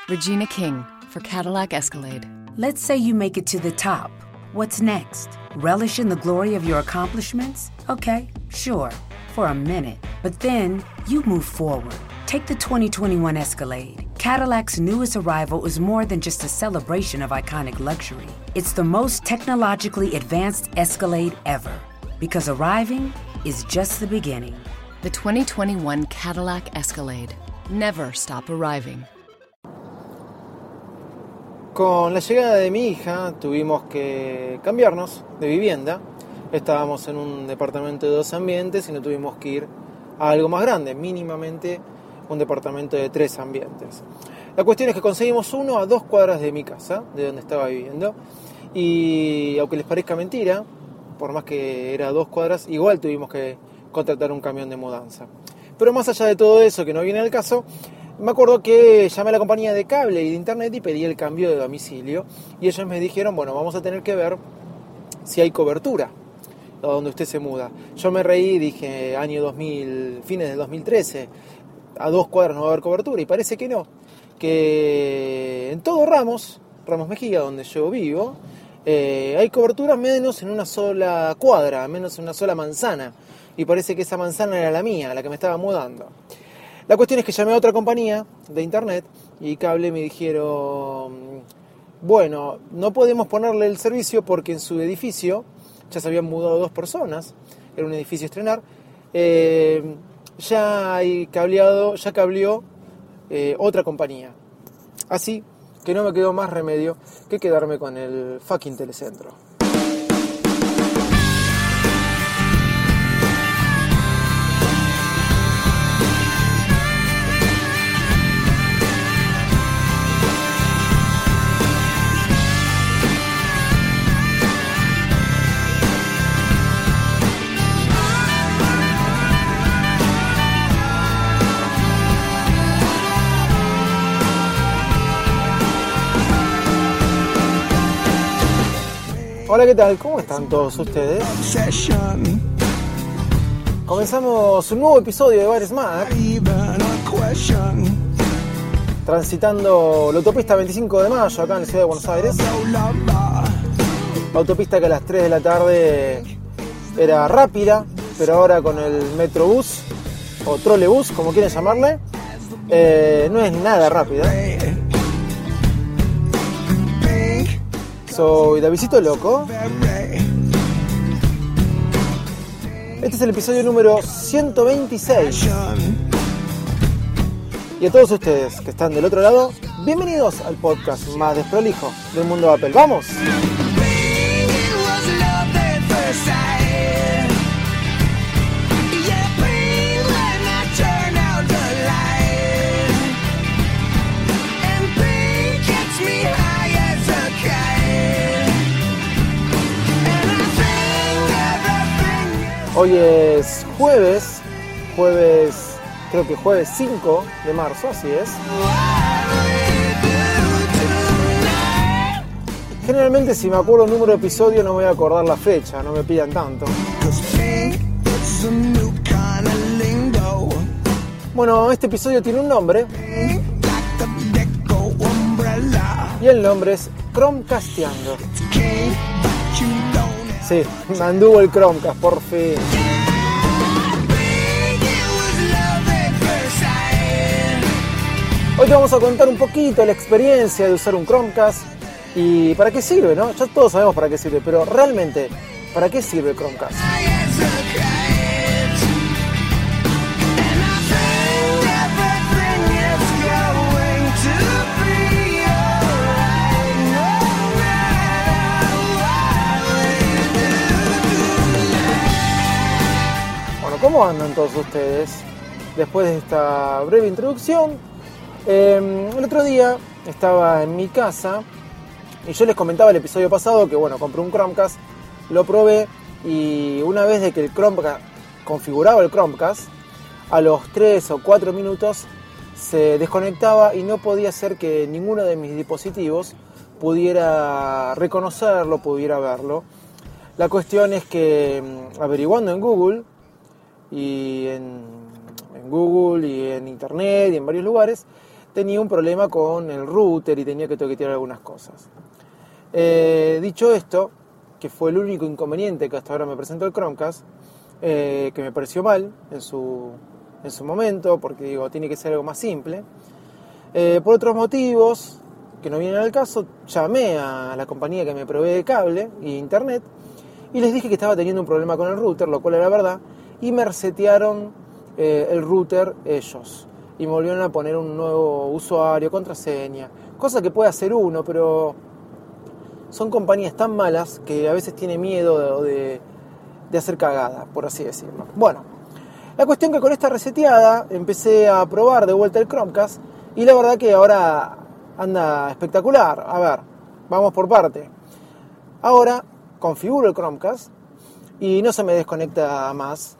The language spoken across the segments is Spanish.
Regina King for Cadillac Escalade. Let's say you make it to the top. What's next? Relish in the glory of your accomplishments? Okay, sure, for a minute. But then you move forward. Take the 2021 Escalade. Cadillac's newest arrival is more than just a celebration of iconic luxury. It's the most technologically advanced Escalade ever. Because arriving is just the beginning. The 2021 Cadillac Escalade. Never stop arriving. Con la llegada de mi hija tuvimos que cambiarnos de vivienda. Estábamos en un departamento de 2 ambientes y no tuvimos que ir a algo más grande, mínimamente un departamento de 3 ambientes. La cuestión es que conseguimos uno a 2 cuadras de mi casa, de donde estaba viviendo, y aunque les parezca mentira, por más que era 2 cuadras, igual tuvimos que contratar un camión de mudanza. Pero más allá de todo eso, que no viene al caso, me acuerdo que llamé a la compañía de cable y de internet y pedí el cambio de domicilio, y ellos me dijeron, bueno, vamos a tener que ver si hay cobertura a donde usted se muda. Yo me reí y dije, año 2000, fines del 2013, a 2 cuadras no va a haber cobertura, y parece que no, que en todo Ramos Mejía, donde yo vivo, hay cobertura menos en una sola cuadra, menos en una sola manzana, y parece que esa manzana era la mía, la que me estaba mudando. La cuestión es que llamé a otra compañía de internet y cable, me dijeron, bueno, no podemos ponerle el servicio porque en su edificio ya se habían mudado 2 personas, era un edificio a estrenar, ya cableó otra compañía. Así que no me quedó más remedio que quedarme con el fucking telecentro. Hola, ¿qué tal? ¿Cómo están todos ustedes? Comenzamos un nuevo episodio de Bar Smack, transitando la autopista 25 de Mayo, acá en la ciudad de Buenos Aires. La autopista que a las 3 de la tarde era rápida, pero ahora con el Metrobús, o trolebús, como quieren llamarle, no es nada rápida. Soy Davidcito Loco. Este es el episodio número 126. Y a todos ustedes que están del otro lado, bienvenidos al podcast más desprolijo del mundo Apple. ¡Vamos! Hoy es jueves, creo que jueves 5 de marzo, así es. Generalmente si me acuerdo el número de episodio no me voy a acordar la fecha, no me pidan tanto. Bueno, este episodio tiene un nombre. Y el nombre es Chromecasteando. Sí, me anduvo el Chromecast, por fin. Hoy te vamos a contar un poquito la experiencia de usar un Chromecast y para qué sirve, ¿no? Ya todos sabemos para qué sirve, pero realmente, ¿para qué sirve el Chromecast? ¿Cómo andan todos ustedes? Después de esta breve introducción, el otro día estaba en mi casa y yo les comentaba el episodio pasado que bueno, compré un Chromecast, lo probé y una vez de que el Chromecast configuraba el Chromecast, a los 3 o 4 minutos se desconectaba y no podía hacer que ninguno de mis dispositivos pudiera reconocerlo, pudiera verlo. La cuestión es que averiguando en Google y en Google y en internet y en varios lugares, tenía un problema con el router y tenía que toquetear algunas cosas. Dicho esto, que fue el único inconveniente que hasta ahora me presentó el Chromecast, que me pareció mal en su momento, porque digo, tiene que ser algo más simple. Por otros motivos que no vienen al caso, llamé a la compañía que me provee de cable y internet y les dije que estaba teniendo un problema con el router, lo cual era verdad, y me resetearon el router ellos y me volvieron a poner un nuevo usuario, contraseña, cosa que puede hacer uno, pero son compañías tan malas que a veces tiene miedo de hacer cagada, por así decirlo. Bueno, la cuestión que con esta reseteada empecé a probar de vuelta el Chromecast y la verdad que ahora anda espectacular. A ver, vamos por parte. Ahora configuro el Chromecast y no se me desconecta más.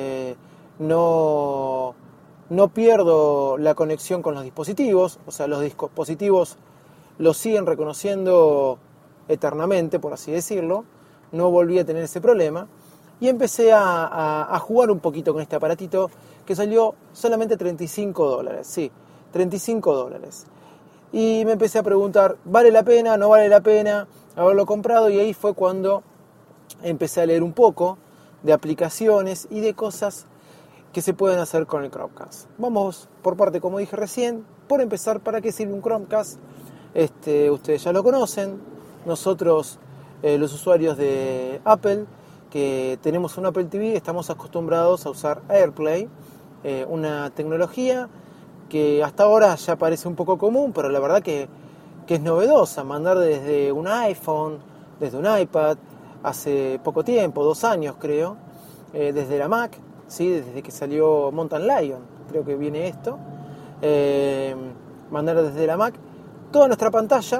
No pierdo la conexión con los dispositivos, o sea, los dispositivos lo siguen reconociendo eternamente, por así decirlo. No volví a tener ese problema y empecé a jugar un poquito con este aparatito que salió solamente $35, sí, $35. Y me empecé a preguntar, ¿vale la pena? ¿No vale la pena haberlo comprado? Y ahí fue cuando empecé a leer un poco de aplicaciones y de cosas que se pueden hacer con el Chromecast. Vamos por parte, como dije recién, por empezar, ¿para qué sirve un Chromecast? Ustedes ya lo conocen. Nosotros, los usuarios de Apple, que tenemos un Apple TV, estamos acostumbrados a usar AirPlay, una tecnología que hasta ahora ya parece un poco común, pero la verdad que es novedosa, mandar desde un iPhone, desde un iPad, hace poco tiempo, 2 años creo, desde la Mac, ¿sí? Desde que salió Mountain Lion, creo que viene esto, mandar desde la Mac toda nuestra pantalla,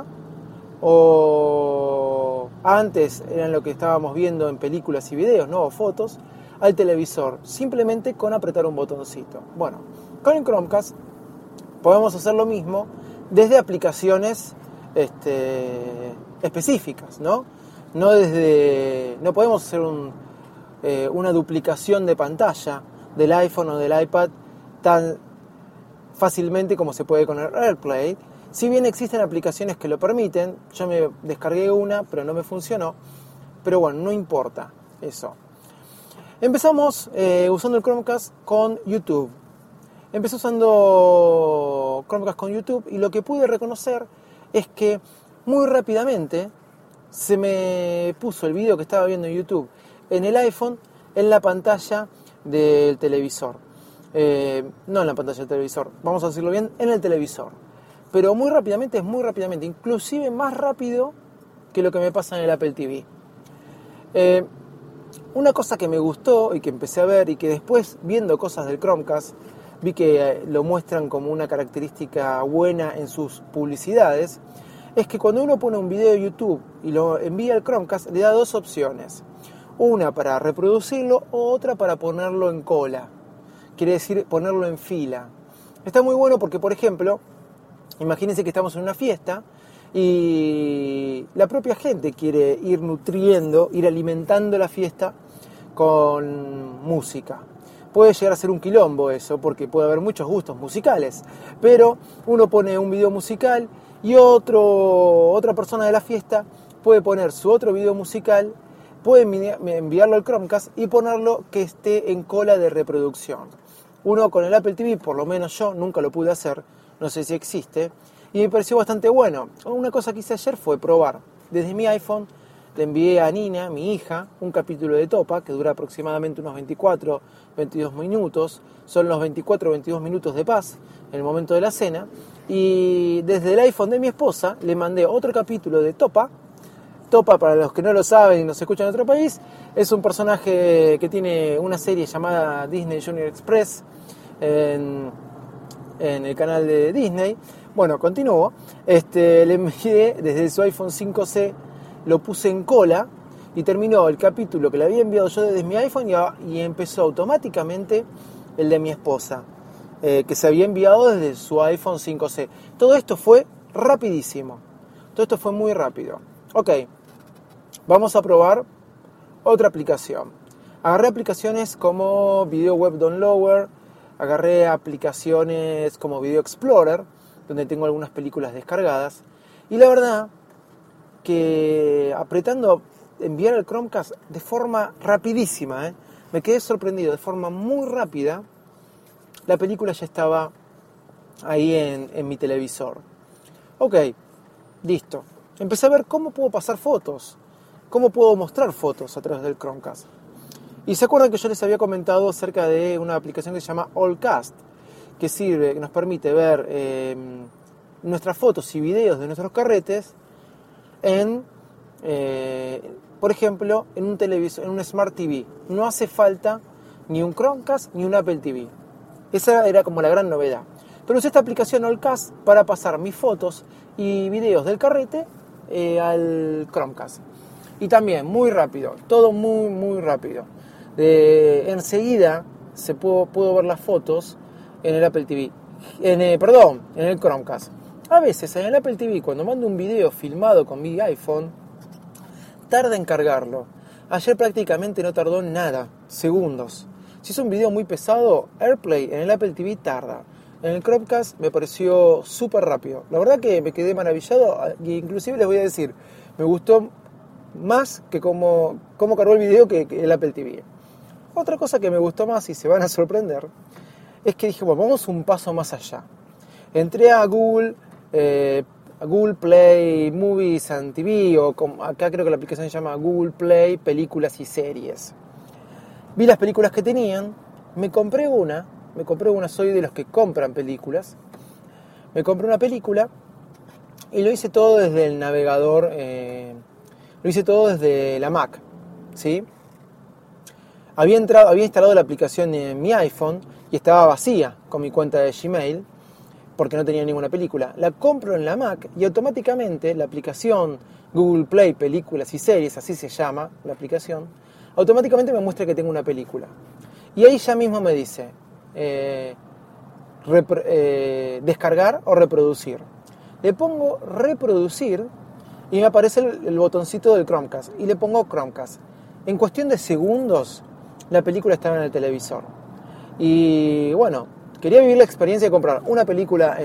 o antes eran lo que estábamos viendo en películas y videos, ¿no? O fotos, al televisor, simplemente con apretar un botoncito. Bueno, con el Chromecast podemos hacer lo mismo desde aplicaciones específicas, ¿no? No podemos hacer una duplicación de pantalla del iPhone o del iPad tan fácilmente como se puede con el AirPlay. Si bien existen aplicaciones que lo permiten, yo me descargué una, pero no me funcionó. Pero bueno, no importa eso. Empezamos usando el Chromecast con YouTube. Empecé usando Chromecast con YouTube y lo que pude reconocer es que muy rápidamente se me puso el video que estaba viendo en YouTube en el iPhone en la pantalla del televisor. No en la pantalla del televisor, vamos a decirlo bien, en el televisor. Pero muy rápidamente, inclusive más rápido que lo que me pasa en el Apple TV. Una cosa que me gustó y que empecé a ver y que después, viendo cosas del Chromecast, vi que lo muestran como una característica buena en sus publicidades, es que cuando uno pone un video de YouTube y lo envía al Chromecast, le da 2 opciones. Una para reproducirlo o otra para ponerlo en cola. Quiere decir ponerlo en fila. Está muy bueno porque, por ejemplo, imagínense que estamos en una fiesta y la propia gente quiere ir nutriendo, ir alimentando la fiesta con música. Puede llegar a ser un quilombo eso, porque puede haber muchos gustos musicales, pero uno pone un video musical y otra persona de la fiesta puede poner su otro video musical, puede enviarlo al Chromecast y ponerlo que esté en cola de reproducción. Uno con el Apple TV, por lo menos yo, nunca lo pude hacer, no sé si existe, y me pareció bastante bueno. Una cosa que hice ayer fue probar desde mi iPhone. Le envié a Nina, mi hija, un capítulo de Topa que dura aproximadamente unos 24-22 minutos. Son los 24-22 minutos de paz en el momento de la cena. Y desde el iPhone de mi esposa le mandé otro capítulo de Topa. Topa, para los que no lo saben y nos escuchan en otro país, es un personaje que tiene una serie llamada Disney Junior Express en el canal de Disney. Bueno, continúo. Le envié desde su iPhone 5C, lo puse en cola y terminó el capítulo que le había enviado yo desde mi iPhone y empezó automáticamente el de mi esposa, que se había enviado desde su iPhone 5C. Todo esto fue rapidísimo. Todo esto fue muy rápido. Ok, vamos a probar otra aplicación. Agarré aplicaciones como Video Web Downloader, agarré aplicaciones como Video Explorer, donde tengo algunas películas descargadas. Y la verdad que apretando enviar el Chromecast de forma rapidísima, me quedé sorprendido, de forma muy rápida, la película ya estaba ahí en mi televisor. Ok, listo. Empecé a ver cómo puedo pasar fotos, cómo puedo mostrar fotos a través del Chromecast. Y se acuerdan que yo les había comentado acerca de una aplicación que se llama Allcast, que nos permite ver nuestras fotos y videos de nuestros carretes por ejemplo, en un televisor, en un Smart TV. No hace falta ni un Chromecast ni un Apple TV. Esa era como la gran novedad. Pero usé esta aplicación Allcast para pasar mis fotos y videos del carrete al Chromecast. Y muy rápido, todo muy rápido. Enseguida puedo ver las fotos en el Apple TV. En el Chromecast. A veces en el Apple TV, cuando mando un video filmado con mi iPhone, tarda en cargarlo. Ayer prácticamente no tardó nada, segundos. Si es un video muy pesado, AirPlay en el Apple TV tarda. En el Chromecast me pareció súper rápido. La verdad que me quedé maravillado, e inclusive les voy a decir, me gustó más que cómo cargó el video que el Apple TV. Otra cosa que me gustó más, y se van a sorprender, es que dije, bueno, vamos un paso más allá. Entré a Google Play Movies and TV, o acá creo que la aplicación se llama Google Play Películas y Series. Vi las películas que tenían, me compré una, soy de los que compran películas. Me compré una película y lo hice todo desde el navegador, lo hice todo desde la Mac, ¿sí? Había instalado la aplicación en mi iPhone y estaba vacía con mi cuenta de Gmail, porque no tenía ninguna película. La compro en la Mac y automáticamente la aplicación Google Play Películas y Series, así se llama la aplicación, automáticamente me muestra que tengo una película. Y ahí ya mismo me dice descargar o reproducir. Le pongo reproducir y me aparece el botoncito del Chromecast y le pongo Chromecast. En cuestión de segundos la película estaba en el televisor. Y bueno, quería vivir la experiencia de comprar una película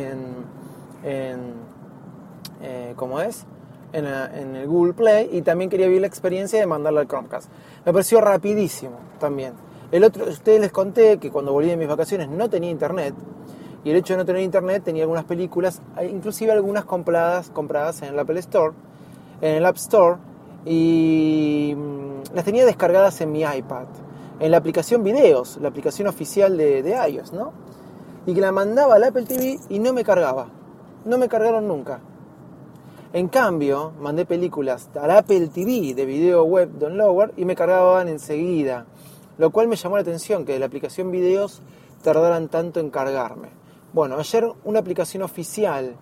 en el Google Play, y también quería vivir la experiencia de mandarla al Chromecast. Me pareció rapidísimo también. Ustedes les conté que cuando volví de mis vacaciones no tenía internet, y el hecho de no tener internet tenía algunas películas, inclusive algunas compradas en el Apple Store, en el App Store, y las tenía descargadas en mi iPad, en la aplicación Videos, la aplicación oficial de iOS, ¿no? Y que la mandaba al Apple TV y no me cargaba. No me cargaron nunca. En cambio, mandé películas al Apple TV de video web downloader y me cargaban enseguida. Lo cual me llamó la atención, que de la aplicación Videos tardaran tanto en cargarme. Bueno, ayer una aplicación oficial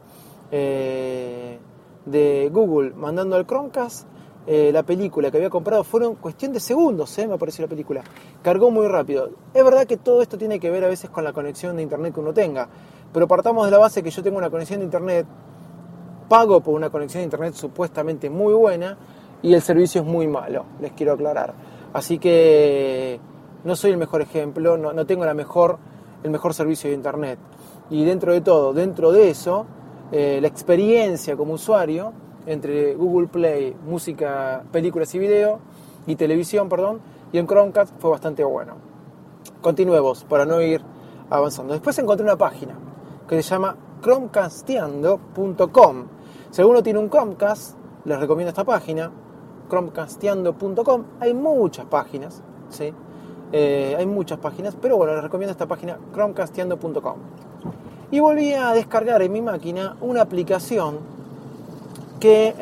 de Google mandando al Chromecast la película que había comprado, fueron cuestión de segundos, me apareció la película. Cargó muy rápido. Es verdad que todo esto tiene que ver a veces con la conexión de internet que uno tenga, pero partamos de la base que yo tengo una conexión de internet, pago por una conexión de internet supuestamente muy buena y el servicio es muy malo, les quiero aclarar. Así que no soy el mejor ejemplo, no tengo el mejor servicio de internet. Y dentro de eso, la experiencia como usuario entre Google Play, música, películas y video, y televisión, y en Chromecast fue bastante bueno. Continuemos para no ir avanzando. Después encontré una página que se llama chromecasteando.com. Si alguno tiene un Chromecast, les recomiendo esta página, chromecasteando.com. Hay muchas páginas, ¿sí? Hay muchas páginas, pero bueno, les recomiendo esta página, chromecasteando.com. Y volví a descargar en mi máquina una aplicación que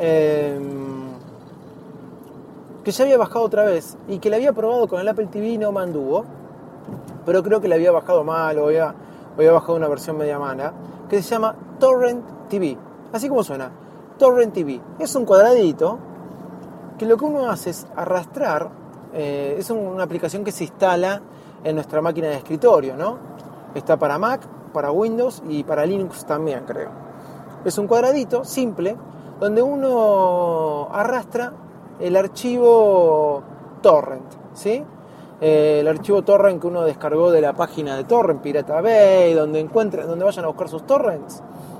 ya había bajado otra vez y que la había probado con el Apple TV y no me anduvo, pero creo que la había bajado mal o había bajado una versión media mala, que se llama Torrent TV, así como suena, Torrent TV. Es un cuadradito que lo que uno hace es arrastrar, es una aplicación que se instala en nuestra máquina de escritorio, ¿no? Está para Mac, para Windows y para Linux también, creo. Es un cuadradito simple donde uno arrastra el archivo torrent, ¿sí? El archivo torrent que uno descargó de la página de torrent Pirata Bay, donde vayan a buscar sus torrents.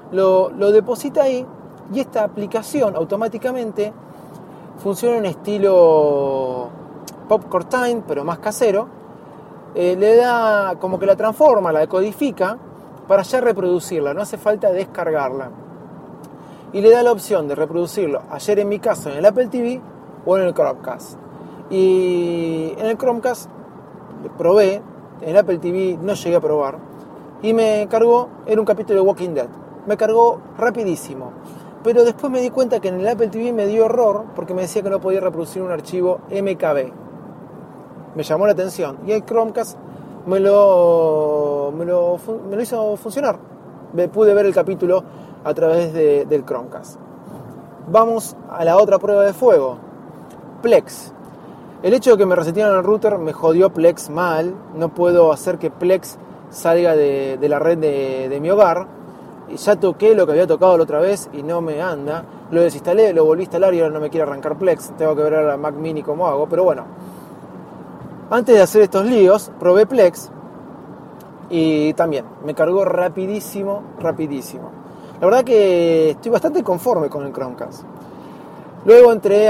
lo deposita ahí y esta aplicación automáticamente funciona en estilo Popcorn Time, pero más casero. Le da como que la transforma, la decodifica para ya reproducirla, no hace falta descargarla. Y le da la opción de reproducirlo, ayer en mi caso en el Apple TV o en el Chromecast. Y en el Chromecast probé, en el Apple TV no llegué a probar, y me cargó, era un capítulo de Walking Dead, me cargó rapidísimo. Pero después me di cuenta que en el Apple TV me dio error porque me decía que no podía reproducir un archivo MKB. Me llamó la atención y el Chromecast me lo hizo funcionar. Pude ver el capítulo a través del Chromecast. Vamos a la otra prueba de fuego. Plex. El hecho de que me resetearon el router me jodió Plex mal. No puedo hacer que Plex salga de la red de mi hogar. Y ya toqué lo que había tocado la otra vez y no me anda. Lo desinstalé, lo volví a instalar y ahora no me quiere arrancar Plex. Tengo que ver a la Mac Mini cómo hago, pero bueno. Antes de hacer estos líos, probé Plex y también me cargó rapidísimo. La verdad que estoy bastante conforme con el Chromecast. Luego entré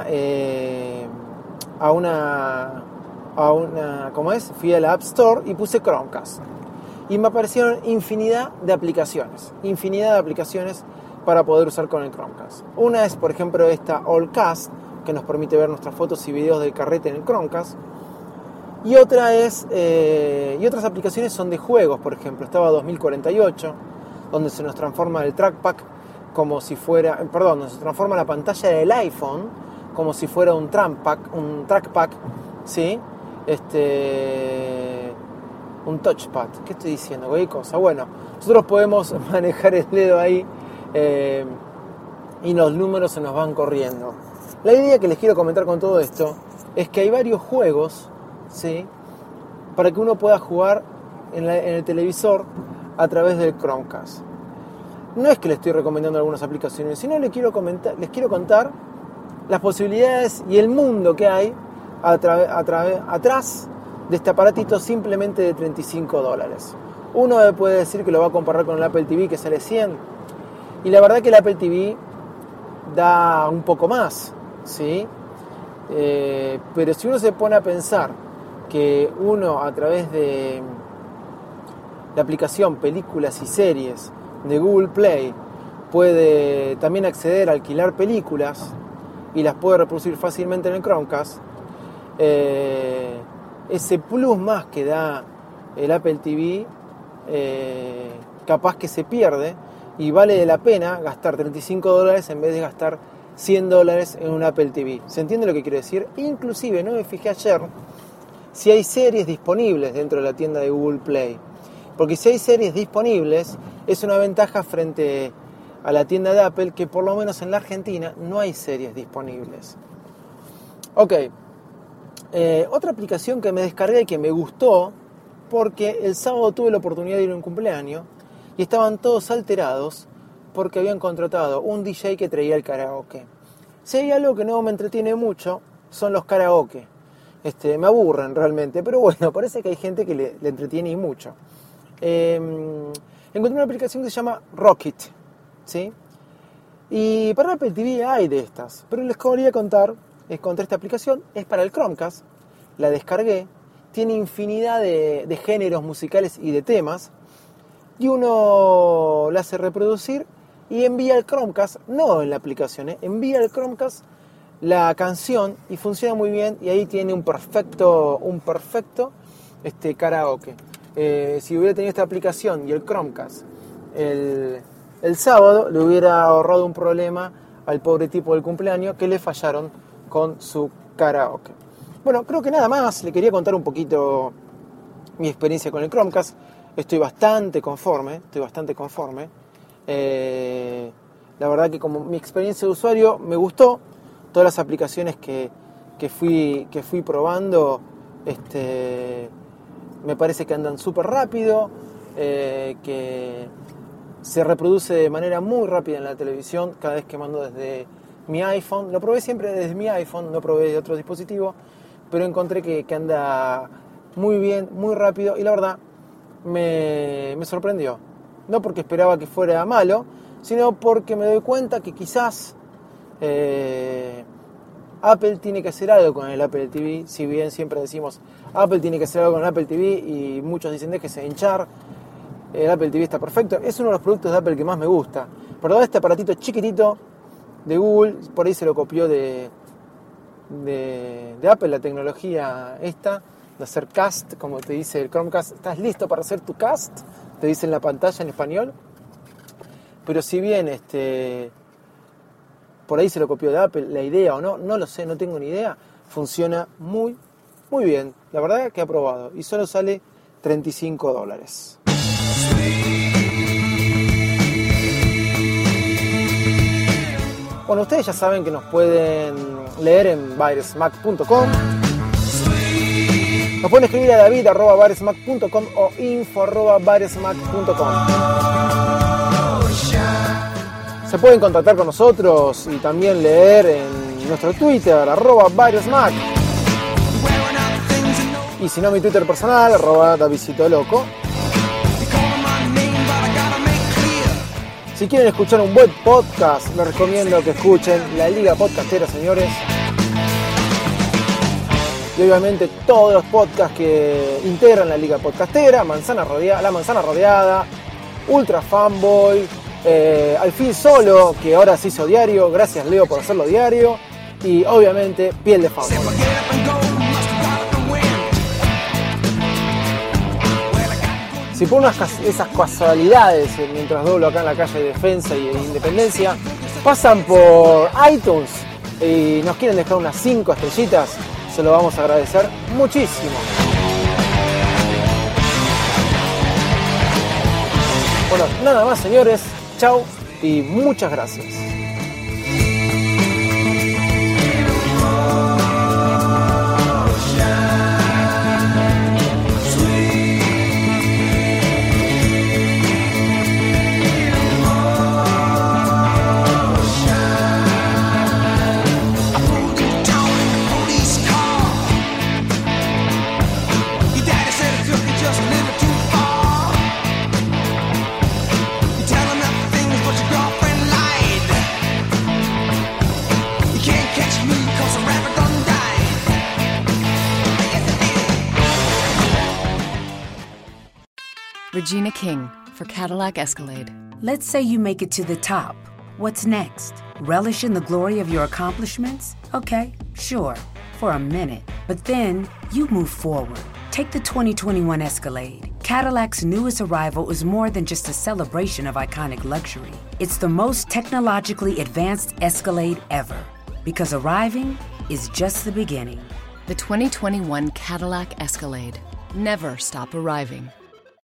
fui a la App Store y puse Chromecast. Y me aparecieron infinidad de aplicaciones para poder usar con el Chromecast. Una es, por ejemplo, esta Allcast, que nos permite ver nuestras fotos y videos del carrete en el Chromecast. Y otras aplicaciones son de juegos, por ejemplo, estaba 2048, donde se nos transforma el trackpad donde se transforma la pantalla del iPhone como si fuera un trackpad, ¿sí? Un touchpad. ¿Qué estoy diciendo? ¿Qué cosa? Bueno, nosotros podemos manejar el dedo ahí y los números se nos van corriendo. La idea que les quiero comentar con todo esto es que hay varios juegos, ¿sí?, para que uno pueda jugar en el televisor a través del Chromecast. No es que les estoy recomendando algunas aplicaciones, sino les quiero contar las posibilidades y el mundo que hay atrás de este aparatito simplemente de $35. Uno puede decir que lo va a comparar con el Apple TV que sale 100, y la verdad que el Apple TV da un poco más, ¿sí? Pero si uno se pone a pensar que uno a través de la aplicación Películas y Series de Google Play puede también acceder a alquilar películas y las puede reproducir fácilmente en el Chromecast, ese plus más que da el Apple TV capaz que se pierde y vale la pena gastar $35 en vez de gastar $100 en un Apple TV. ¿Se entiende lo que quiero decir? Inclusive no me fijé ayer si hay series disponibles dentro de la tienda de Google Play, porque si hay series disponibles es una ventaja frente a la tienda de Apple, que por lo menos en la Argentina no hay series disponibles. Ok, otra aplicación que me descargué y que me gustó, porque el sábado tuve la oportunidad de ir a un cumpleaños y estaban todos alterados porque habían contratado un DJ que traía el karaoke. Si hay algo que no me entretiene mucho, son los karaoke. Me aburren realmente, pero bueno, parece que hay gente que le entretiene y mucho. Encontré una aplicación que se llama Rocket, ¿sí? Y para Apple TV hay de estas, pero les quería contar, encontré esta aplicación, es para el Chromecast, la descargué, tiene infinidad de géneros musicales y de temas, y uno la hace reproducir y envía al Chromecast, no en la aplicación, envía al Chromecast la canción y funciona muy bien, y ahí tiene un perfecto karaoke. Si hubiera tenido esta aplicación y el Chromecast el sábado, le hubiera ahorrado un problema al pobre tipo del cumpleaños que le fallaron con su karaoke. Bueno, creo que nada más. Le quería contar un poquito mi experiencia con el Chromecast. Estoy bastante conforme. La verdad que como mi experiencia de usuario me gustó. Todas las aplicaciones que fui probando me parece que andan súper rápido, que se reproduce de manera muy rápida en la televisión cada vez que mando desde mi iPhone. Lo probé siempre desde mi iPhone, no probé de otro dispositivo, pero encontré que anda muy bien, muy rápido, y la verdad me sorprendió. No porque esperaba que fuera malo, sino porque me doy cuenta que quizás Apple tiene que hacer algo con el Apple TV. Si bien siempre decimos Apple tiene que hacer algo con el Apple TV y muchos dicen déjese de hinchar, el Apple TV está perfecto. Es uno de los productos de Apple que más me gusta. Perdón, este aparatito chiquitito de Google, por ahí se lo copió de Apple, la tecnología esta de hacer cast, como te dice el Chromecast. ¿Estás listo para hacer tu cast? Te dice en la pantalla en español. Pero si bien por ahí se lo copió de Apple, la idea o no lo sé, no tengo ni idea, funciona muy, muy bien. La verdad que he aprobado y solo sale $35. Bueno, ustedes ya saben que nos pueden leer en virusmac.com. Nos pueden escribir a david@virusmac.com o info@virusmac.com. Se pueden contactar con nosotros y también leer en nuestro Twitter, @virusmac. Y si no, mi Twitter personal, @davidcitoloco. Si quieren escuchar un buen podcast, les recomiendo que escuchen La Liga Podcastera, señores. Y obviamente todos los podcasts que integran la Liga Podcastera, La Manzana Rodeada, Ultra Fanboy, Al fin Solo, que ahora se hizo diario, gracias Leo por hacerlo diario, y obviamente Piel de Fanboy. Si por esas casualidades, mientras doblo acá en la calle Defensa y Independencia, pasan por iTunes y nos quieren dejar unas 5 estrellitas, se lo vamos a agradecer muchísimo. Bueno, nada más, señores. Chau y muchas gracias. Regina King for Cadillac Escalade. Let's say you make it to the top. What's next? Relish in the glory of your accomplishments? Okay, sure, for a minute. But then you move forward. Take the 2021 Escalade. Cadillac's newest arrival is more than just a celebration of iconic luxury. It's the most technologically advanced Escalade ever. Because arriving is just the beginning. The 2021 Cadillac Escalade. Never stop arriving.